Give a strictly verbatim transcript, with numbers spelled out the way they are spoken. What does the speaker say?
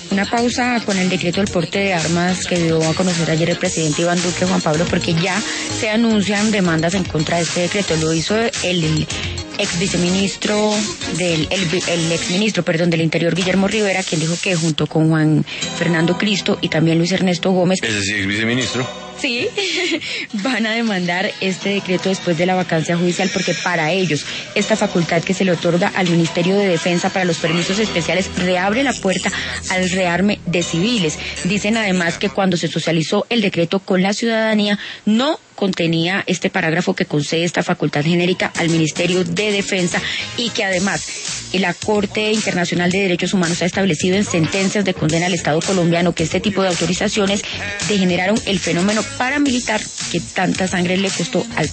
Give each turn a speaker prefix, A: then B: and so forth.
A: Una pausa con el decreto del porte de armas que dio a conocer ayer el presidente Iván Duque, Juan Pablo, porque ya se anuncian demandas en contra de este decreto. Lo hizo el, el ex viceministro del el, el ex ministro, perdón, del Interior, Guillermo Rivera, quien dijo que junto con Juan Fernando Cristo y también Luis Ernesto Gómez,
B: ese sí ex viceministro,
A: sí, van a demandar este decreto después de la vacancia judicial, porque para ellos esta facultad que se le otorga al Ministerio de Defensa para los permisos especiales reabre la puerta al rearme de civiles. Dicen además que cuando se socializó el decreto con la ciudadanía no contenía este parágrafo que concede esta facultad genérica al Ministerio de Defensa, y que además la Corte Internacional de Derechos Humanos ha establecido en sentencias de condena al Estado colombiano que este tipo de autorizaciones degeneraron el fenómeno paramilitar que tanta sangre le costó al